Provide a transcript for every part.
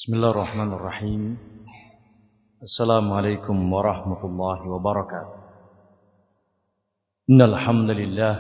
Bismillahirrahmanirrahim. Assalamualaikum warahmatullahi wabarakatuh. Innal hamdalillah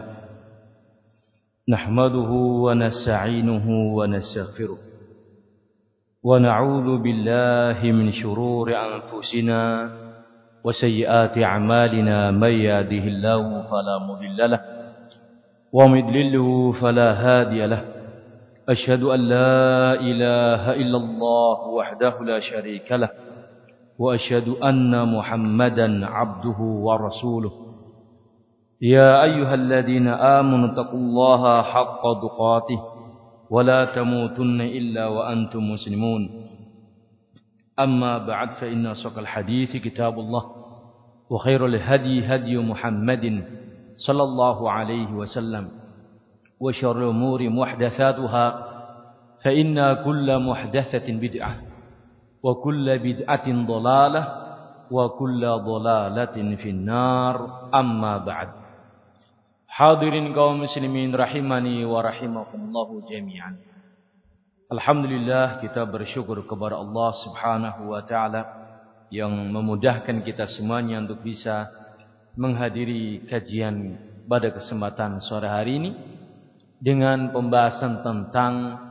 nahmaduhu wa nasta'inuhu wa nastaghfiruh wa na'udzu billahi min shururi anfusina wa sayyiati a'malina may yahdihillahu fala mudilla lahu wa may yudlilhu fala hadiya lahu. أشهد أن لا إله إلا الله وحده لا شريك له وأشهد أن محمدا عبده ورسوله يا أيها الذين آمنوا اتقوا الله حق تقاته ولا تموتن إلا وأنتم مسلمون أما بعد فإن أصدق الحديث كتاب الله وخير الهدي هدي محمد صلى الله عليه وسلم وشر الأمور محدثاتها فإن كل محدثة بدعة وكل بدعة ضلالة وكل ضلالة في النار أما بعد. Hadirin kaum muslimin rahimani wa rahimakumullah jami'an. Alhamdulillah, kita bersyukur kepada Allah Subhanahu wa taala yang memudahkan kita semuanya untuk bisa menghadiri kajian pada kesempatan sore hari ini dengan pembahasan tentang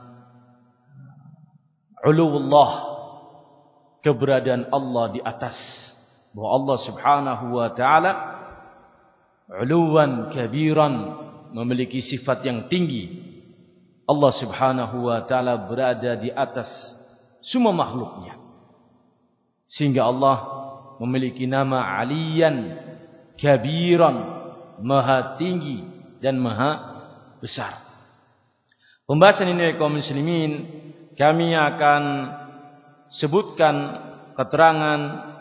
uluwullah, keberadaan Allah di atas, bahwa Allah Subhanahu wa taala uluwan kabiran, memiliki sifat yang tinggi. Allah Subhanahu wa taala berada di atas semua makhluknya, sehingga Allah memiliki nama Aliyan kabiran, maha tinggi dan maha besar. Pembahasan ini kaum muslimin, kami akan sebutkan keterangan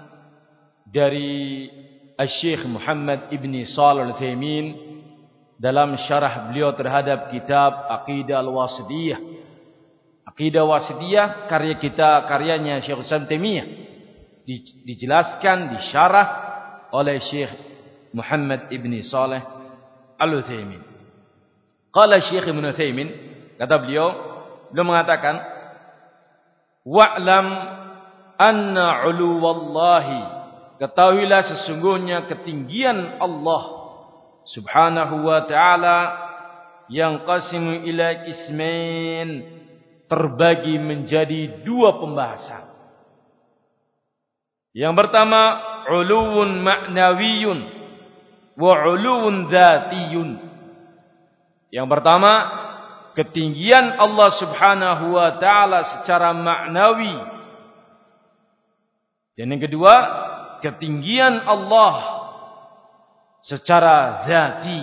dari Syekh Muhammad ibni Shalih Al-Utsaimin dalam syarah beliau terhadap kitab Aqidah Al-Wasithiyah. Aqidah Wasithiyah karyanya Syekh Islam Taimiyah, dijelaskan, disyarah oleh Syekh Muhammad ibni Shalih Al-Utsaimin. Qala Syekh Ibnu Utsaimin, kata beliau mengatakan, wa'lam anna 'uluwallahi, ketahuilah sesungguhnya ketinggian Allah Subhanahu wa taala yang qasimu ila ismain, terbagi menjadi dua pembahasan. Yang pertama, 'uluwun ma'nawiyun wa 'uluwun dzatiyun. Yang pertama, ketinggian Allah Subhanahu wa taala secara maknawi. Dan yang kedua, ketinggian Allah secara zati.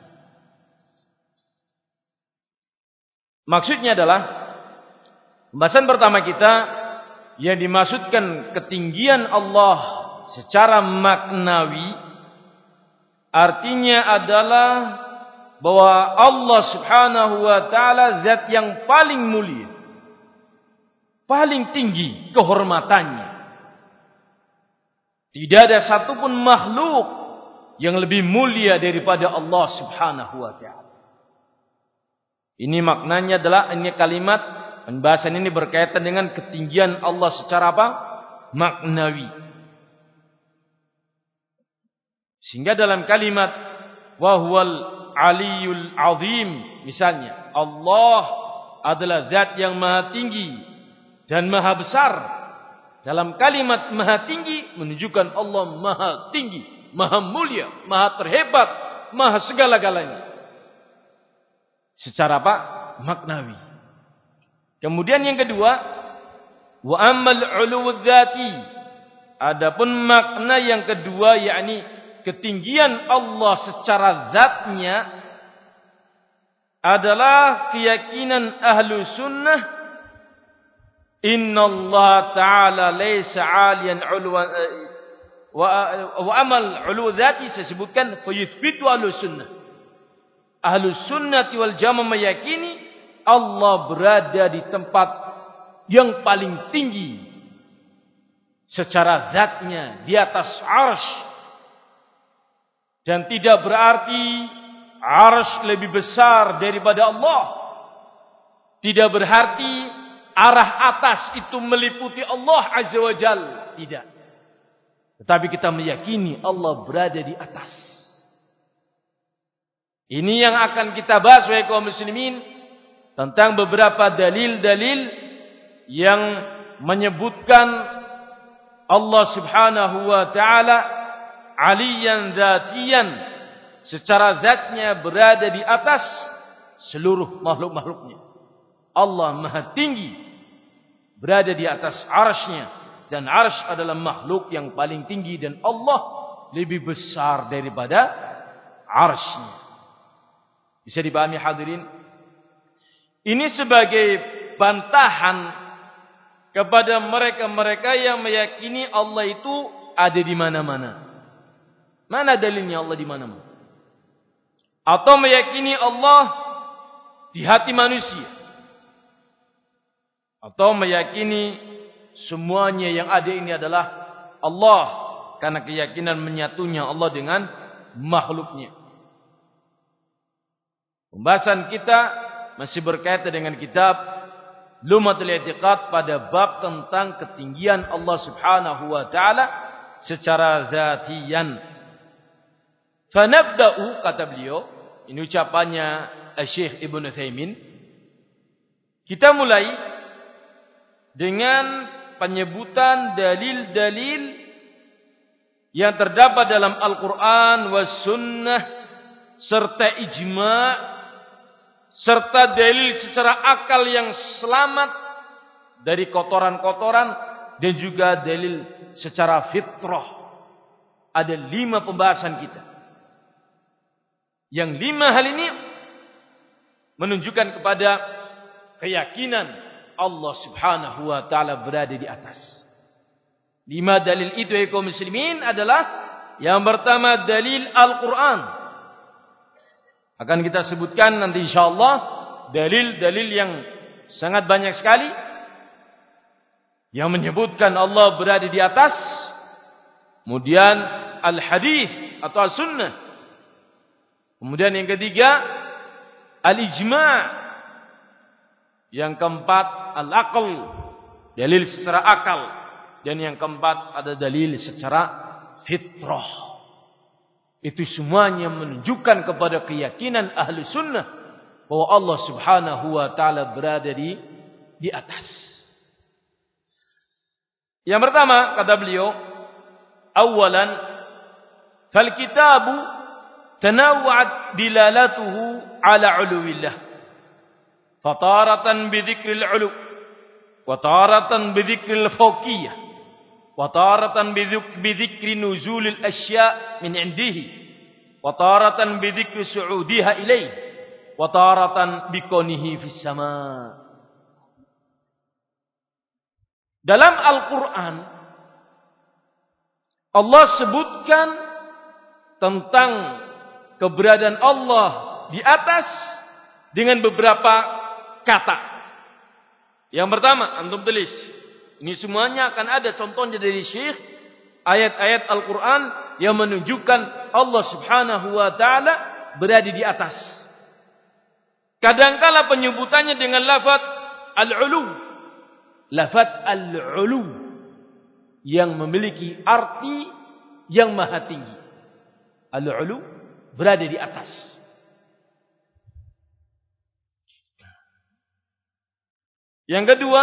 Maksudnya adalah, pembahasan pertama kita yang dimaksudkan ketinggian Allah secara maknawi, artinya adalah bahwa Allah Subhanahu wa taala zat yang paling mulia, paling tinggi kehormatannya. Tidak ada satupun makhluk yang lebih mulia daripada Allah Subhanahu wa taala. Ini maknanya adalah, ini kalimat pembahasan ini berkaitan dengan ketinggian Allah secara apa? Maknawi. Sehingga dalam kalimat wa huwal Aliyul Azim, misalnya, Allah adalah zat yang maha tinggi dan maha besar. Dalam kalimat maha tinggi menunjukkan Allah maha tinggi, maha mulia, maha terhebat, maha segala-galanya. Secara apa? Maknawi. Kemudian yang kedua, wa ammal 'uluwudz dzati. Adapun makna yang kedua, yakni ketinggian Allah secara zatnya, adalah keyakinan ahlu sunnah, inna Allah ta'ala laysa 'aliyan 'uluwan wa amal 'uluw dzati, saya sebutkan fayuthbitu ahlu sunnah. Ahlu sunnati wal jamaah meyakini Allah berada di tempat yang paling tinggi secara zatnya, di atas arsy. Dan tidak berarti arsy lebih besar daripada Allah. Tidak berarti arah atas itu meliputi Allah Azza wa Jalla. Tidak. Tetapi kita meyakini Allah berada di atas. Ini yang akan kita bahas wahai kaum muslimin tentang beberapa dalil-dalil yang menyebutkan Allah Subhanahu wa taala aliyan dzatiyan, secara zatnya berada di atas seluruh makhluk-makhluknya. Allah Maha tinggi, berada di atas arsy-Nya, dan arsy adalah makhluk yang paling tinggi, dan Allah lebih besar daripada arsy-Nya. Bisa dipahami hadirin? Ini sebagai bantahan kepada mereka-mereka yang meyakini Allah itu ada di mana-mana. Mana dalilnya Allah di mana-mana? Atau meyakini Allah di hati manusia, atau meyakini semuanya yang ada ini adalah Allah, karena keyakinan menyatunya Allah dengan makhluknya. Pembahasan kita masih berkaitan dengan kitab Lum'atul I'tiqad pada bab tentang ketinggian Allah Subhanahu wa taala secara zatiyan. Fanabda'u, kata beliau, ini ucapannya Syekh Ibnu Utsaimin, kita mulai dengan penyebutan dalil-dalil yang terdapat dalam Al-Quran was sunnah, serta ijma', serta dalil secara akal yang selamat dari kotoran-kotoran, dan juga dalil secara fitrah. Ada 5 pembahasan kita. Yang 5 hal ini menunjukkan kepada keyakinan Allah Subhanahu wa taala berada di atas. 5 dalil itu ya kaum muslimin adalah, yang pertama dalil Al-Quran. Akan kita sebutkan nanti insyaallah dalil-dalil yang sangat banyak sekali yang menyebutkan Allah berada di atas. Kemudian al-hadis atau as-sunnah. Kemudian yang ketiga al-ijma'. Yang keempat al-aql, dalil secara akal. Dan yang keempat ada dalil secara fitrah. Itu semuanya menunjukkan kepada keyakinan ahli sunnah bahwa Allah Subhanahu wa taala berada di atas. Yang pertama kata beliau, awalan fal kitabu tanawwa'at dilalatuhu ala 'uluwillah. Fataratan bi dzikril 'ulu wa taratan bi dzikril fawqiyah. وتارة بذكر نزول الأشياء من عنده وتارة بذكر صعودها إليه وتارة بكونه في السماء. Dalam Al-Quran Allah sebutkan tentang keberadaan Allah di atas dengan beberapa kata. Yang pertama, antum tulis. Ini semuanya akan ada contohnya dari Syekh, ayat-ayat Al-Quran yang menunjukkan Allah Subhanahu wa taala berada di atas. Kadangkala penyebutannya dengan lafaz al-ulu. Lafaz al-ulu yang memiliki arti yang maha tinggi. Al-ulu berada di atas. Yang kedua,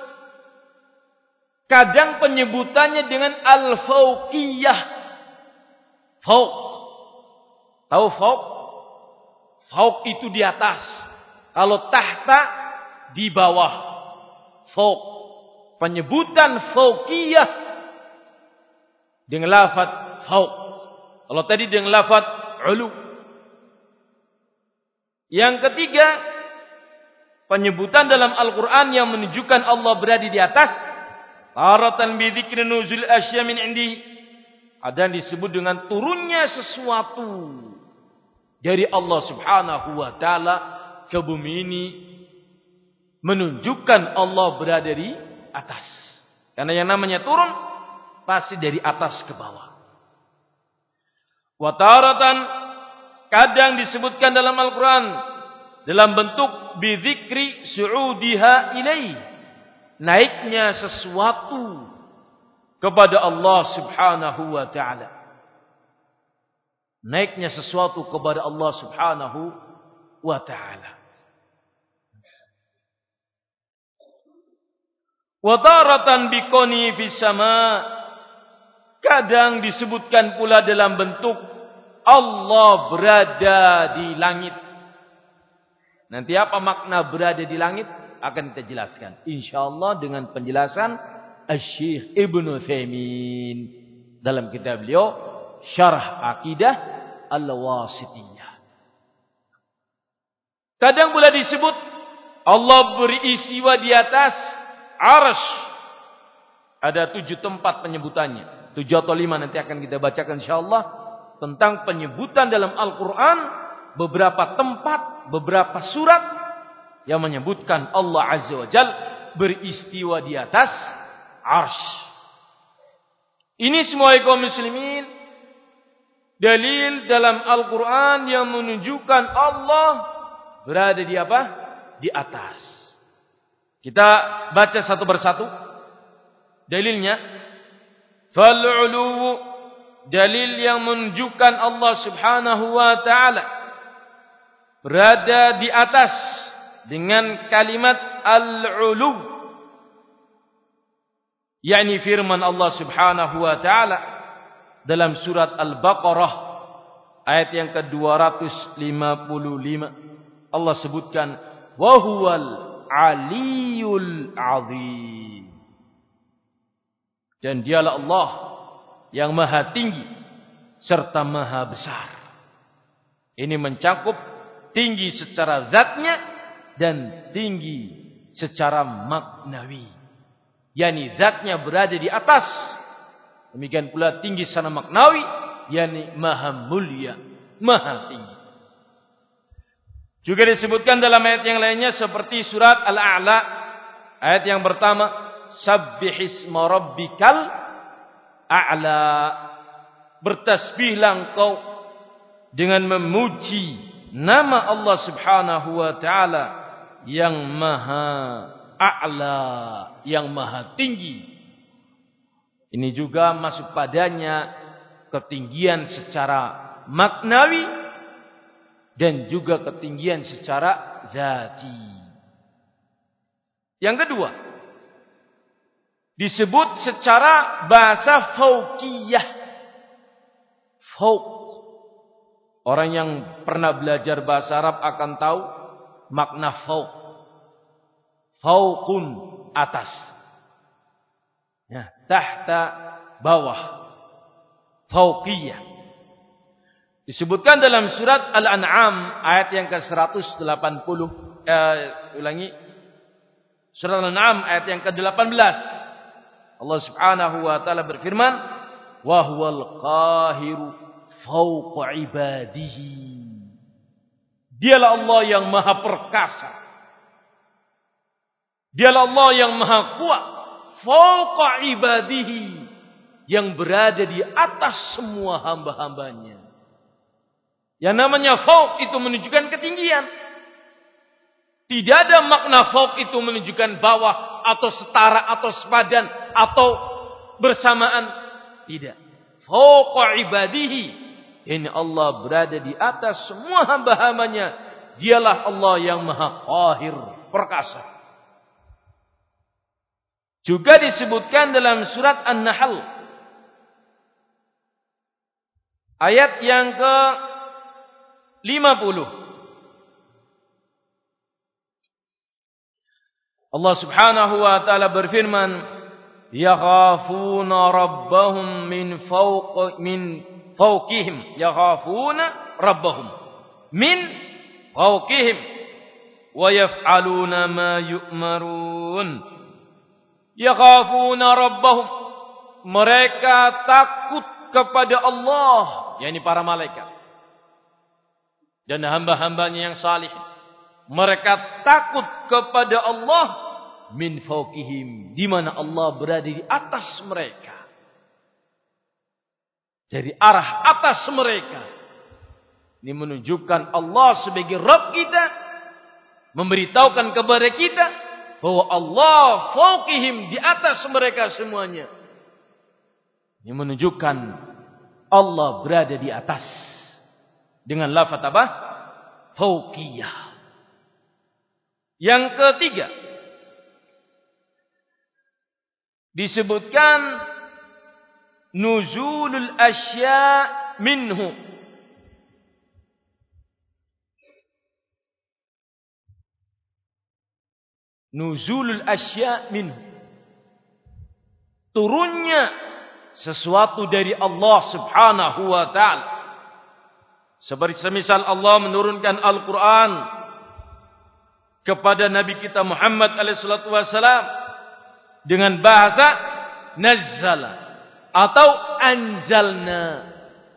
kadang penyebutannya dengan al-fauqiyah. Fauq. Tahu fauq? Fauq itu di atas. Kalau tahta di bawah. Fauq. Penyebutan fauqiyah dengan lafaz fauq. Kalau tadi dengan lafaz ulu. Yang ketiga, penyebutan dalam Al-Quran yang menunjukkan Allah berada di atas. Taratan bi dzikri nuzul asya min indi. Ada yang disebut dengan turunnya sesuatu dari Allah Subhanahu wa taala ke bumi ini, menunjukkan Allah berada di atas. Karena yang namanya turun pasti dari atas ke bawah. Wa taratan, kadang disebutkan dalam Al-Quran dalam bentuk bi dzikri su'udiha ilaih, naiknya sesuatu kepada Allah Subhanahu wa taala. Naiknya sesuatu kepada Allah Subhanahu wa taala. Wa taratan biqani fis sama, kadang disebutkan pula dalam bentuk Allah berada di langit. Nanti apa makna berada di langit akan kita jelaskan insyaallah dengan penjelasan Asy-Syaikh Ibnu Utsaimin dalam kitab beliau Syarah Aqidah Al-Wasithiyah. Kadang pula disebut Allah beristiwa di atas arsy. Ada 7 tempat penyebutannya. 7 atau 5 nanti akan kita bacakan insyaallah tentang penyebutan dalam Al-Qur'an, beberapa tempat, beberapa surat yang menyebutkan Allah Azza wa Jalla beristiwa di atas arsy. Ini semua kaum muslimin dalil dalam Al-Qur'an yang menunjukkan Allah berada di apa? Di atas. Kita baca satu persatu dalilnya. Fal-'ulu, dalil yang menunjukkan Allah Subhanahu wa taala berada di atas dengan kalimat al-'ulu, yakni firman Allah Subhanahu wa taala dalam surat Al-Baqarah ayat yang ke-255. Allah sebutkan wa huwal aliyul azim, dan dialah Allah yang maha tinggi serta maha besar. Ini mencakup tinggi secara zatnya dan tinggi secara maknawi, yakni zatnya berada di atas, demikian pula tinggi secara maknawi, yakni maha mulia, maha tinggi. Juga disebutkan dalam ayat yang lainnya seperti surat Al-A'la ayat yang pertama, sabbihisma rabbikal a'la, bertasbihlah engkau dengan memuji nama Allah Subhanahu wa taala yang maha a'la, yang maha tinggi. Ini juga masuk padanya ketinggian secara maknawi dan juga ketinggian secara zati. Yang kedua, disebut secara bahasa fauqiyah. Fauq. Orang yang pernah belajar bahasa Arab akan tahu makna fauq. Fauqun, atas. Ya, tahta, bawah. Fauqiyah. Disebutkan dalam surat Al-An'am ayat yang ke-180. Surat Al-An'am ayat yang ke-18. Allah Subhanahu wa taala berfirman, "Wa huwal qahiru fawqa ibadihi." Dialah Allah yang maha perkasa. Dialah Allah yang maha kuat, fawqa ibadihi, yang berada di atas semua hamba-hambanya. Yang namanya fauq itu menunjukkan ketinggian. Tidak ada makna fauq itu menunjukkan bawah atau setara atau sepadan atau bersamaan. Tidak. Fauqa ibadihi, ini Allah berada di atas semua hamba-hambanya. Dialah Allah yang maha qahir, perkasa. Juga disebutkan dalam surat An-Nahl ayat yang ke-50. Allah Subhanahu wa taala berfirman, yakhafuna rabbahum min fawqihim, yakhafuna rabbahum min fawqihim wa yaf'aluna ma yu'marun. Yakhafuna rabbahum, mereka takut kepada Allah, yakni para malaikat dan hamba-hambanya yang salih. Mereka takut kepada Allah min fawqihim, di mana Allah berada di atas mereka, dari arah atas mereka. Ini menunjukkan Allah sebagai Rabb kita, memberitahukan kepada kita bahwa Allah fauqihim, di atas mereka semuanya. Ini menunjukkan Allah berada di atas dengan lafaz apa? Fauqiyah. Yang ketiga, disebutkan nuzulul asya' minhu. Nuzulul asya' minhu. Turunnya sesuatu dari Allah Subhanahu wa ta'ala. Seperti semisal Allah menurunkan Al-Quran kepada Nabi kita Muhammad alaihissalatu wassalam dengan bahasa nazzala atau anzalna.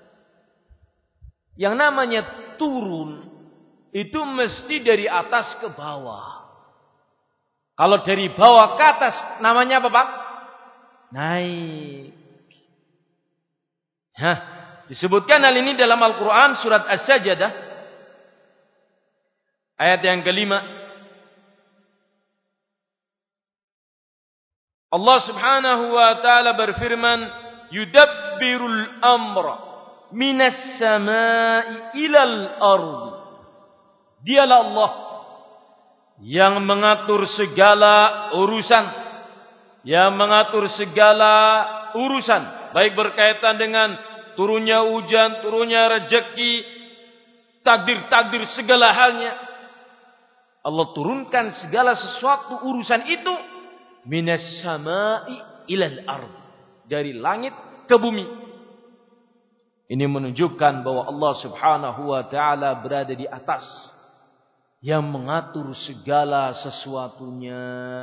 Yang namanya turun itu mesti dari atas ke bawah. Kalau dari bawah ke atas namanya apa, Pak? Naik. Disebutkan hal ini dalam Al-Quran surat As-Sajdah ayat yang kelima. Allah Subhanahu wa ta'ala berfirman, yudabbirul amra minas samai ilal ardi. Dialah Allah yang mengatur segala urusan, baik berkaitan dengan turunnya hujan, turunnya rezeki, takdir-takdir segala halnya. Allah turunkan segala sesuatu urusan itu minas samai ilal ardi, dari langit ke bumi. Ini menunjukkan bahwa Allah Subhanahu wa ta'ala berada di atas, yang mengatur segala sesuatunya.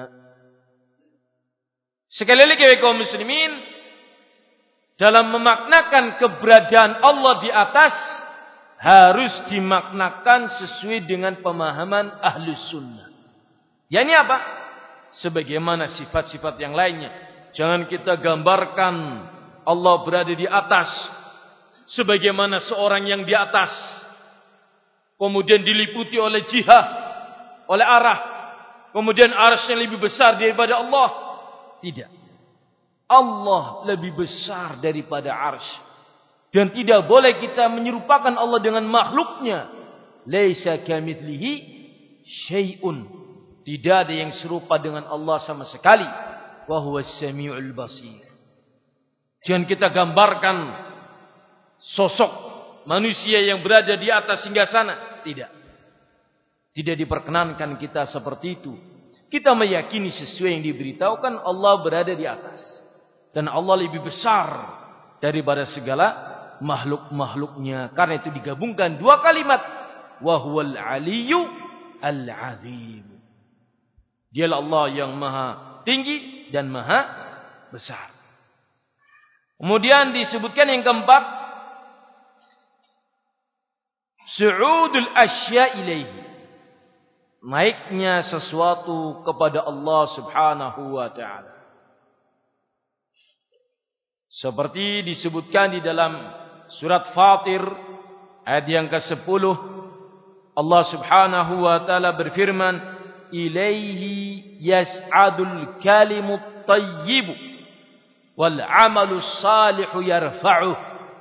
Sekali lagi kaum muslimin, dalam memaknakan keberadaan Allah di atas harus dimaknakan sesuai dengan pemahaman Ahlus Sunnah. Yakni apa? Sebagaimana sifat-sifat yang lainnya. Jangan kita gambarkan Allah berada di atas sebagaimana seorang yang di atas, kemudian diliputi oleh jihah, oleh arah, kemudian arsy lebih besar daripada Allah. Tidak. Allah lebih besar daripada arsy. Dan tidak boleh kita menyerupakan Allah dengan makhluknya. Laisa kamitslihi syai'un. Tidak ada yang serupa dengan Allah sama sekali. Wa huwas samiul basir. Jangan kita gambarkan sosok manusia yang berada di atas singgasana. Tidak. Tidak diperkenankan kita seperti itu. Kita meyakini sesuai yang diberitahukan Allah berada di atas. Dan Allah lebih besar daripada segala makhluk-makhluknya. Karena itu digabungkan dua kalimat. Wa huwal aliyyu al-azim. Dialah Allah yang maha tinggi dan maha besar. Kemudian disebutkan yang keempat, su'udul asya ilaihi, naiknya sesuatu kepada Allah Subhanahu wa ta'ala. Seperti disebutkan di dalam surat Fatir ayat yang ke-10, Allah Subhanahu wa ta'ala berfirman, ilaihi yas'adul kalimut tayyibu wal amalus salihu yarfa'uh.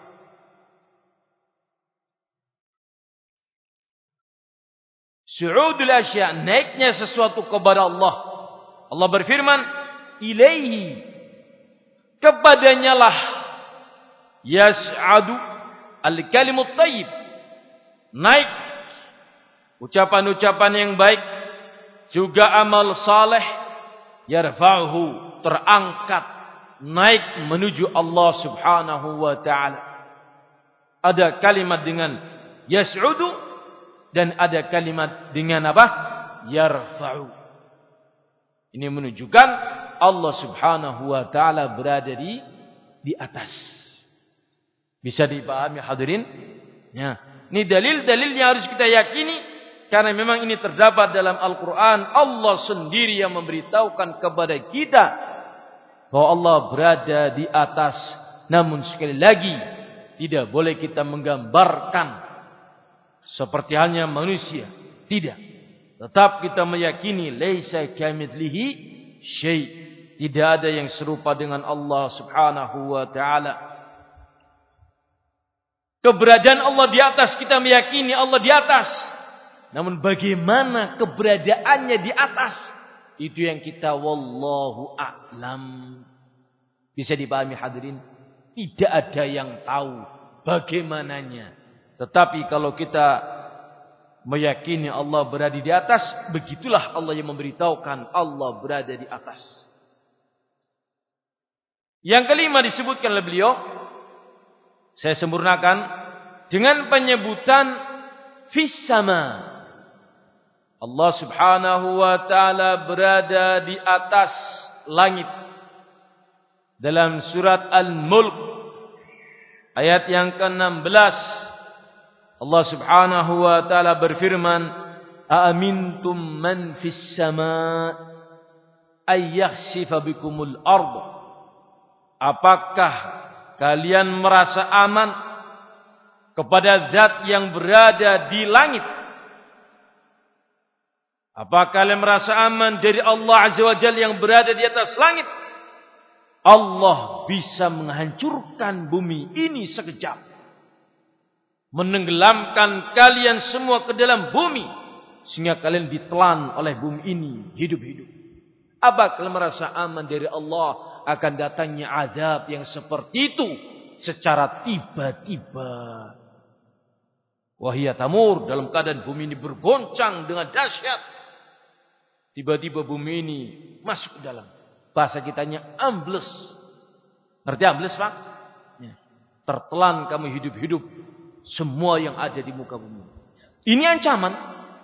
Su'udul asya, naiknya sesuatu kepada Allah. Allah berfirman, ilaihi, kepadanya lah yas'adu al-kalimut tayyib, naik ucapan-ucapan yang baik, juga amal saleh, yarfa'uhu, terangkat, naik menuju Allah Subhanahu wa ta'ala. Ada kalimat dengan yas'udu dan ada kalimat dengan apa? Yarfa'u. Ini menunjukkan Allah Subhanahu wa ta'ala berada di atas. Bisa dipahami hadirin? Ya. Ini dalil-dalil yang harus kita yakini. Karena memang ini terdapat dalam Al-Quran. Allah sendiri yang memberitahukan kepada kita bahwa Allah berada di atas. Namun sekali lagi, tidak boleh kita menggambarkan seperti halnya manusia. Tidak. Tetap kita meyakini laisa kamitslihi syai'. Tidak ada yang serupa dengan Allah Subhanahu wa taala. Keberadaan Allah di atas, kita meyakini Allah di atas. Namun bagaimana keberadaannya di atas? Itu yang kita wallahu a'lam. Bisa dipahami hadirin? Tidak ada yang tahu bagaimananya. Tetapi kalau kita meyakini Allah berada di atas, begitulah Allah yang memberitahukan Allah berada di atas. Yang kelima disebutkan oleh beliau, saya sempurnakan dengan penyebutan fis sama. Allah Subhanahu wa taala berada di atas langit. Dalam surat Al-Mulk ayat yang ke-16, Allah Subhanahu wa taala berfirman, "Aamintum man fis sama' ay yakhsifa bikumul ardh." Apakah kalian merasa aman kepada zat yang berada di langit? Apakah kalian merasa aman dari Allah Azza wa Jalla yang berada di atas langit? Allah bisa menghancurkan bumi ini sekejap, menenggelamkan kalian semua ke dalam bumi, sehingga kalian ditelan oleh bumi ini hidup-hidup. Apa kalian merasa aman dari Allah akan datangnya azab yang seperti itu secara tiba-tiba? Wahia tamur, dalam keadaan bumi ini bergoncang dengan dahsyat. Tiba-tiba bumi ini masuk ke dalam. Bahasa kitanya ambles. Ngerti ambles, Pak? Ya. Tertelan kamu hidup-hidup semua yang ada di muka bumi. Ini ancaman.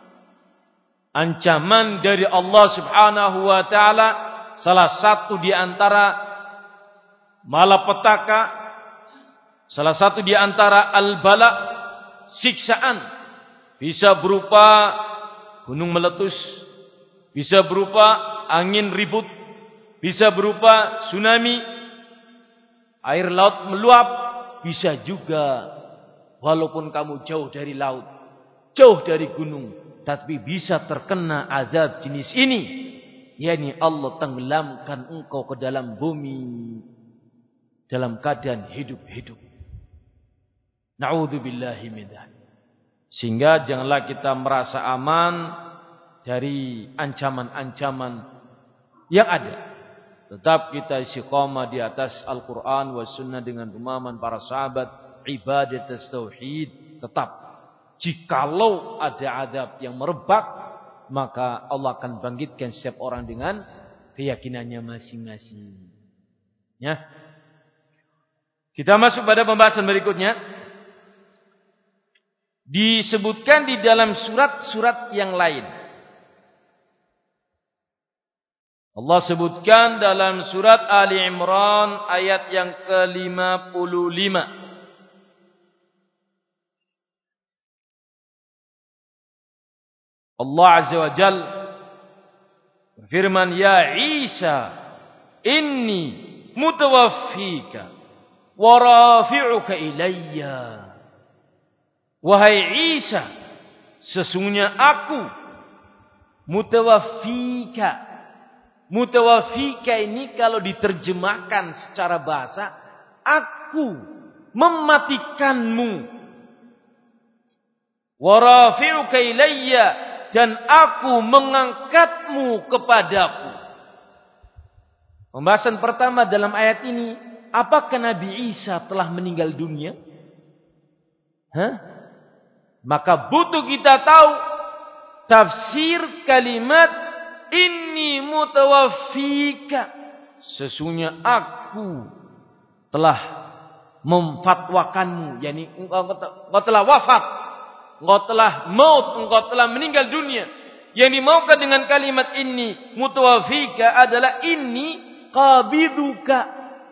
Ancaman dari Allah Subhanahu wa taala, salah satu di antara malapetaka, salah satu di antara al-bala, siksaan. Bisa berupa gunung meletus, bisa berupa angin ribut, bisa berupa tsunami, air laut meluap, bisa juga walaupun kamu jauh dari laut, jauh dari gunung, tapi bisa terkena azab jenis ini, yakni Allah tenggelamkan engkau ke dalam bumi dalam keadaan hidup-hidup. Na'udzubillahi min dzalik. Sehingga janganlah kita merasa aman dari ancaman-ancaman yang ada. Tetap kita istiqamah di atas Al-Quran wa Sunnah dengan pemahaman para sahabat, ibadat tauhid. Tetap jikalau ada azab yang merebak, maka Allah akan bangkitkan setiap orang dengan keyakinannya masing-masing. Ya. Kita masuk pada pembahasan berikutnya. Disebutkan di dalam surat-surat yang lain. Allah sebutkan dalam surat Ali Imran ayat yang ke-55. Allah Azza wa Jal berfirman, "Ya Isa, inni mutawaffika wa rafi'uka ilayya." Wahai Isa, sesungguhnya aku mutawaffika. Mutawaffika ini kalau diterjemahkan secara bahasa, aku mematikanmu. Wa rafi'uka ilayya, dan aku mengangkatmu kepadaku. Pembahasan pertama dalam ayat ini, apakah Nabi Isa telah meninggal dunia? Maka butuh kita tahu tafsir kalimat inni mutawaffika. Sesungguhnya aku telah memfatwakanmu, yakni engkau telah wafat, engkau telah maut, engkau telah meninggal dunia. Yang dimaukan dengan kalimat ini mutawaffika adalah inni qabiduka.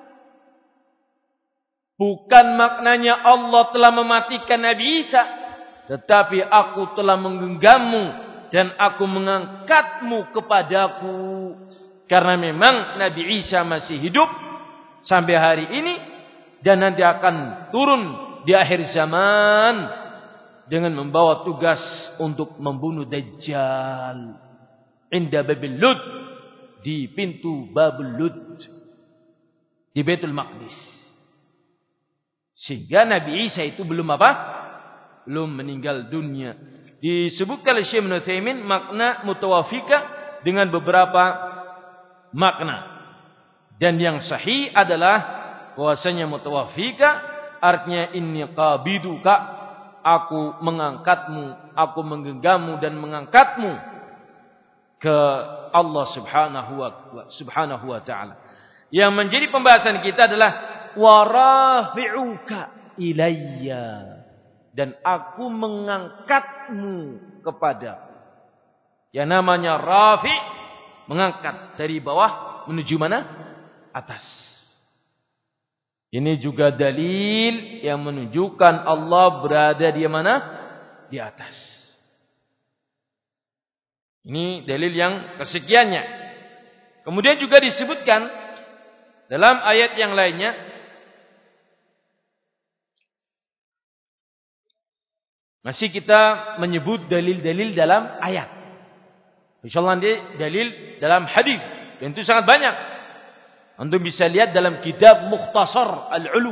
Bukan maknanya Allah telah mematikan Nabi Isa, tetapi aku telah menggenggammu dan aku mengangkatmu kepadaku. Karena memang Nabi Isa masih hidup sampai hari ini dan nanti akan turun di akhir zaman dengan membawa tugas untuk membunuh Dajjal inda Babil Lud, di pintu Babul Lud di Baitul Maqdis. Sehingga Nabi Isa itu belum apa? Belum meninggal dunia. Disebutkan oleh Syekh Ibnu Utsaimin makna mutawafika dengan beberapa makna. Dan yang sahih adalah bahwasanya mutawafika artinya inni qabiduka, aku mengangkatmu, aku menggenggammu dan mengangkatmu ke Allah Subhanahu wa taala. Yang menjadi pembahasan kita adalah warafi'uka ilayya, dan aku mengangkatmu kepada. Yang namanya rafi', mengangkat dari bawah menuju mana? Atas. Ini juga dalil yang menunjukkan Allah berada di mana? Di atas. Ini dalil yang kesekiannya. Kemudian juga disebutkan dalam ayat yang lainnya, masih kita menyebut dalil-dalil dalam ayat. Insyaallah nanti dalil dalam hadis, dan itu sangat banyak. Antum bisa lihat dalam kitab Mukhtasar Al-Ulu,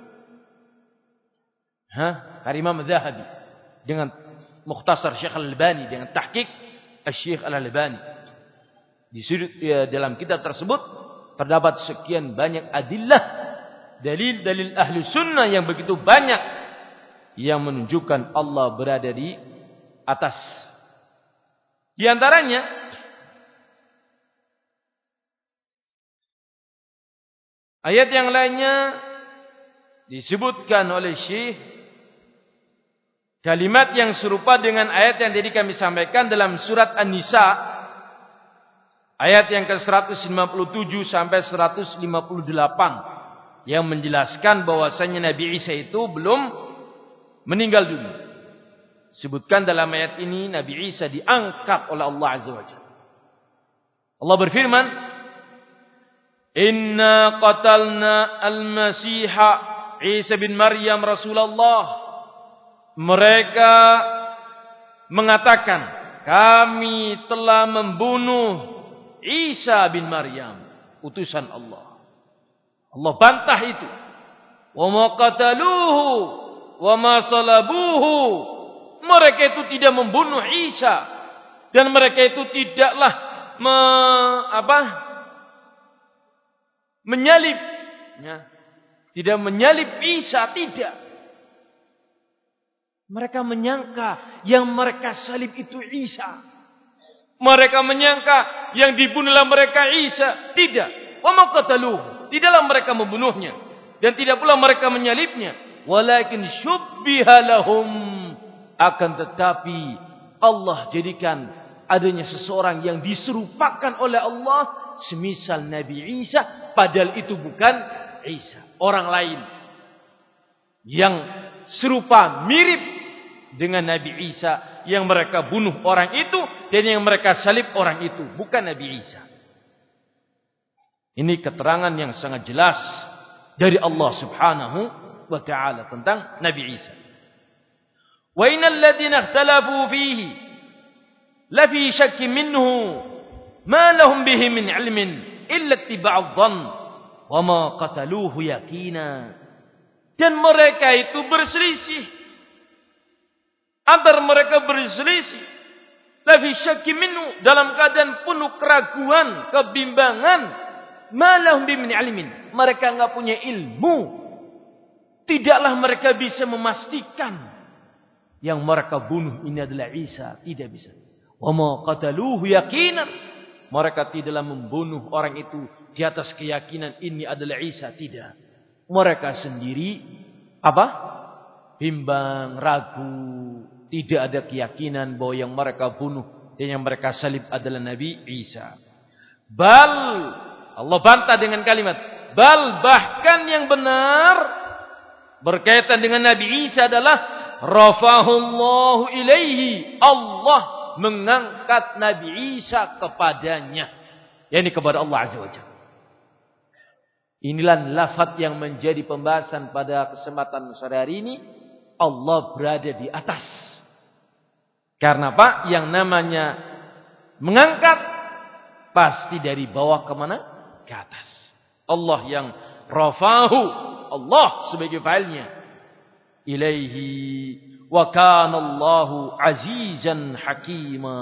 Imam Az-Zahabi, dengan Mukhtasar Syekh Al-Albani, dengan tahqiq Syekh Al-Albani. Di sudut dalam kitab tersebut terdapat sekian banyak adillah, dalil-dalil ahli sunnah yang begitu banyak yang menunjukkan Allah berada di atas. Di antaranya ayat yang lainnya disebutkan oleh Syekh kalimat yang serupa dengan ayat yang tadi kami sampaikan dalam surat An-Nisa ayat yang ke-157 sampai 158 yang menjelaskan bahwasanya Nabi Isa itu belum meninggal dunia. Sebutkan dalam ayat ini Nabi Isa diangkat oleh Allah Azza wa Jalla. Allah berfirman, "Inna qatalna al-Masiha Isa bin Maryam Rasulullah." Mereka mengatakan, kami telah membunuh Isa bin Maryam, utusan Allah. Allah bantah itu. Wa ma qataluhu wa ma salabuhu. Mereka itu tidak membunuh Isa, dan mereka itu tidaklah menyalib, tidak menyalib Isa, tidak. Mereka menyangka yang mereka salib itu Isa. Mereka menyangka yang dibunuhlah mereka Isa. Tidak. Wa ma qataluhu. Tidaklah mereka membunuhnya, dan tidak pula mereka menyalibnya. Walakin syubbiha lahum. Akan tetapi Allah jadikan adanya seseorang yang diserupakan oleh Allah semisal Nabi Isa, padahal itu bukan Isa, orang lain yang serupa mirip dengan Nabi Isa, yang mereka bunuh orang itu dan yang mereka salib orang itu, bukan Nabi Isa. Ini keterangan yang sangat jelas dari Allah Subhanahu wa taala tentang Nabi Isa. Wa innal ladzina ikhtalafu fihi la fi syakkin minhu ma lahum bihi min ilmin illa ittiba'adh dhann wa ma qataluhu yaqina. Dan mereka itu berselisih. Antara mereka berselisih, la fi syakkin minhu, dalam keadaan penuh keraguan, kebimbangan, malahum bi min ilmin, mereka enggak punya ilmu. Tidaklah mereka bisa memastikan yang mereka bunuh ini adalah Isa, tidak bisa. Wa ma qataluhu yaqinan, mereka tidaklah membunuh orang itu di atas keyakinan ini adalah Isa, tidak. Mereka sendiri bimbang, ragu, tidak ada keyakinan bahwa yang mereka bunuh dan yang mereka salib adalah Nabi Isa. Bal, Allah bantah dengan kalimat bal, bahkan yang benar berkaitan dengan Nabi Isa adalah rafahullahu ilaihi, Allah mengangkat Nabi Isa kepadanya, yakni kepada Allah Azza wa Jalla. Inilah lafaz yang menjadi pembahasan pada kesempatan sore hari ini. Allah berada di atas. Karena apa? Yang namanya mengangkat pasti dari bawah ke mana? Ke atas. Allah yang rafahu, Allah sebagai fa'ilnya. Ilaihi wa kana Allahu azizan hakima.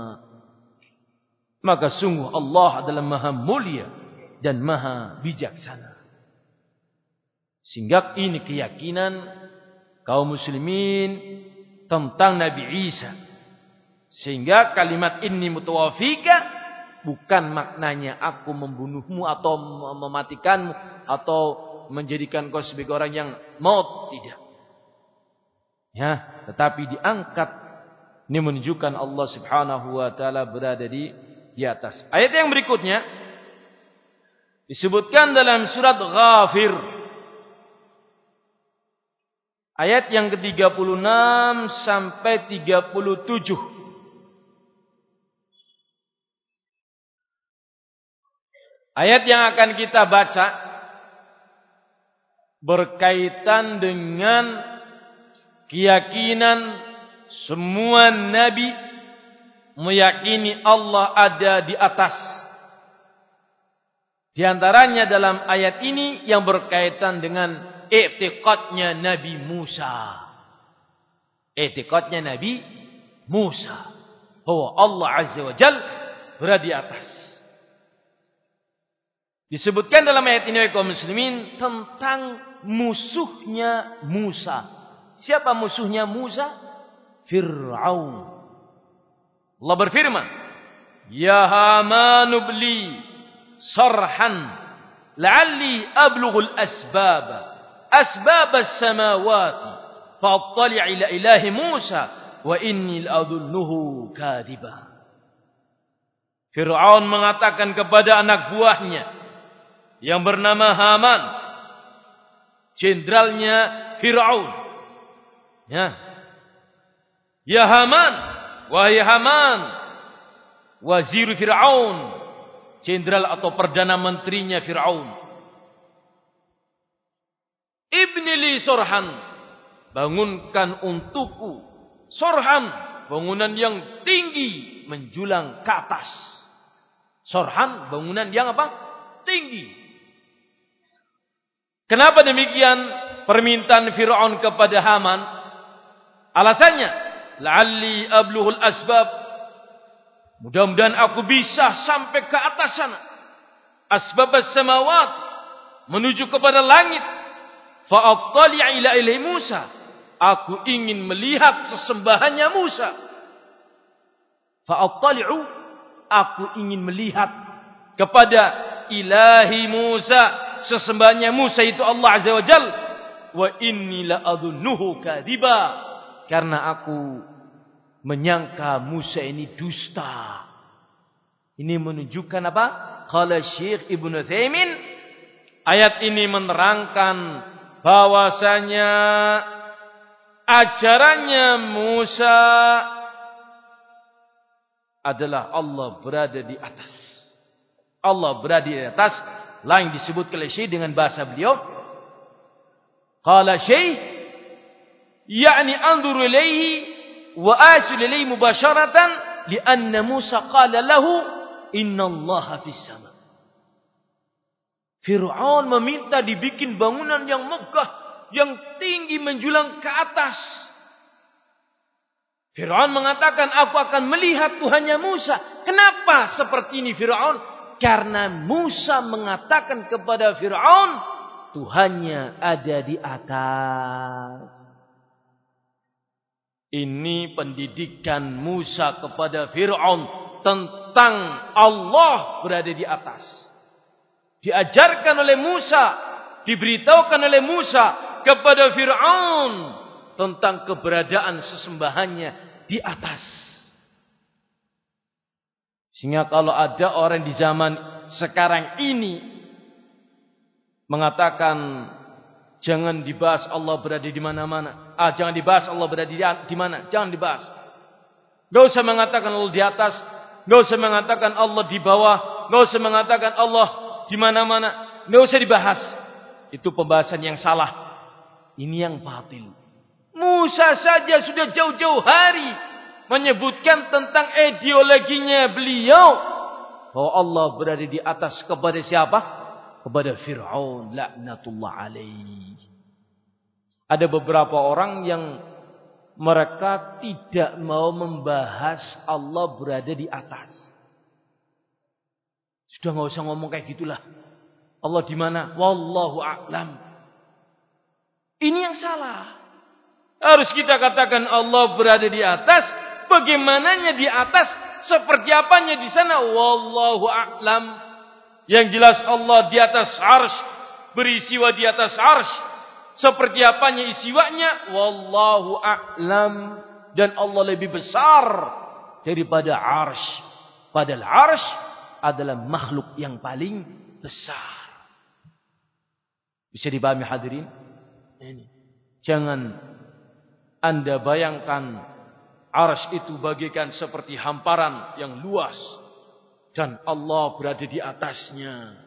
Maka sungguh Allah adalah maha mulia dan maha bijaksana. Sehingga ini keyakinan kaum muslimin tentang Nabi Isa. Sehingga kalimat inni mutawafika bukan maknanya aku membunuhmu atau mematikanmu atau menjadikan kau sebagai orang yang maut, tidak. Ya, tetapi diangkat. Ini menunjukkan Allah Subhanahu wa taala berada di atas. Ayat yang berikutnya disebutkan dalam surat Ghafir. Ayat yang ke-36 sampai 37. Ayat yang akan kita baca berkaitan dengan keyakinan semua nabi meyakini Allah ada di atas. Di antaranya dalam ayat ini yang berkaitan dengan i'tiqadnya Nabi Musa. I'tiqadnya Nabi Musa bahwa Allah Azza wa Jalla berada di atas. Disebutkan dalam ayat ini kaum muslimin tentang musuhnya Musa. Siapa musuhnya Musa? Fir'aun. Allah berfirman, "Ya Haman ibli sarhan la'alli ablughul asbab as-samawati fa'attali' ila ilahi Musa wa inni la'adhunnuhu kadhiba." Fir'aun mengatakan kepada anak buahnya yang bernama Haman, jenderalnya Fir'aun. Ya Haman, wahai Haman, wazir Fir'aun, jenderal atau perdana menterinya Fir'aun. Ibni li sorhan, bangunkan untukku sorhan, bangunan yang tinggi menjulang ke atas. Sorhan, bangunan yang apa? Tinggi. Kenapa demikian permintaan Fir'aun kepada Haman? Alasannya, la'alli ablughul asbab, mudah-mudahan aku bisa sampai ke atas sana. Asbab as-samawat, menuju kepada langit. Fa'attali' ila ilahi Musa, aku ingin melihat sesembahannya Musa. Fa'attali'u, aku ingin melihat kepada ilahi Musa, sesembahnya Musa itu Allah Azza wa Jalla. Wa inni la'adhunnuhu kadhiba, karena aku menyangka Musa ini dusta. Ini menunjukkan apa? Qala Syekh Ibnu Utsaimin, ayat ini menerangkan bahwasanya ajarannya Musa adalah Allah berada di atas. Allah berada di atas. Lain disebut oleh Syekh dengan bahasa beliau. Qala Syekh, yakni anzur ilaihi wa asil ilaihi mubasharatan lianna Musa qala lahu innallaha fis sama. Fir'aun meminta dibikin bangunan yang megah, yang tinggi menjulang ke atas. Fir'aun mengatakan, aku akan melihat Tuhannya Musa. Kenapa seperti ini Fir'aun? Karena Musa mengatakan kepada Fir'aun, Tuhannya ada di atas. Ini pendidikan Musa kepada Fir'aun tentang Allah berada di atas. Diajarkan oleh Musa, diberitahukan oleh Musa kepada Fir'aun tentang keberadaan sesembahannya di atas. Sehingga kalau ada orang di zaman sekarang ini mengatakan jangan dibahas Allah berada di mana-mana. Jangan dibahas Allah berada di mana. Jangan dibahas. Gak usah mengatakan Allah di atas. Gak usah mengatakan Allah di bawah. Gak usah mengatakan Allah di mana-mana. Gak usah dibahas. Itu pembahasan yang salah. Ini yang batil. Musa saja sudah jauh-jauh hari menyebutkan tentang ideologinya beliau bahwa Allah berada di atas kepada siapa? Kepada Fir'aun laknatullah alaih. Ada beberapa orang yang mereka tidak mau membahas Allah berada di atas. Sudah enggak usah ngomong kayak gitulah. Allah di mana? Wallahu a'lam. Ini yang salah. Harus kita katakan Allah berada di atas. Bagaimananya di atas? Seperti apanya di sana? Wallahu a'lam. Yang jelas Allah di atas arsy, beristiwa di atas arsy. Seperti apanya istiwanya? Wallahu a'lam. Dan Allah lebih besar daripada arsy. Padahal arsy adalah makhluk yang paling besar. Bisa dipahami hadirin? Ini. Jangan Anda bayangkan arsy itu bagaikan seperti hamparan yang luas. Dan Allah berada di atasnya.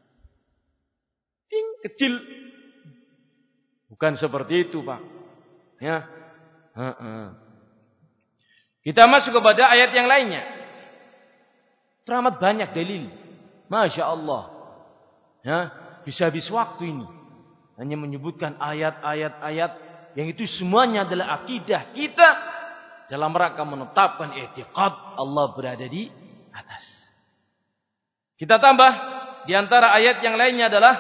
Kecil. Bukan seperti itu, Pak. Ya. Kita masuk kepada ayat yang lainnya. Teramat banyak dalil. Masya Allah. Ya. Bisa habis waktu ini. Hanya menyebutkan ayat-ayat yang itu semuanya adalah akidah kita dalam rangka menetapkan i'tiqad Allah berada di atas. Kita tambah di antara ayat yang lainnya adalah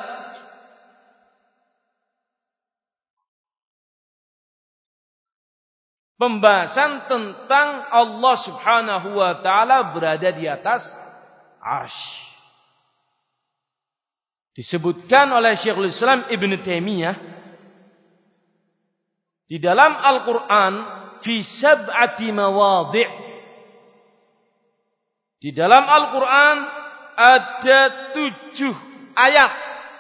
pembahasan tentang Allah Subhanahu wa taala berada di atas arsy. Disebutkan oleh Syekhul Islam Ibn Taimiyah di dalam Al-Qur'an fi sab'ati mawadhi'. Di dalam Al-Qur'an ada 7 ayat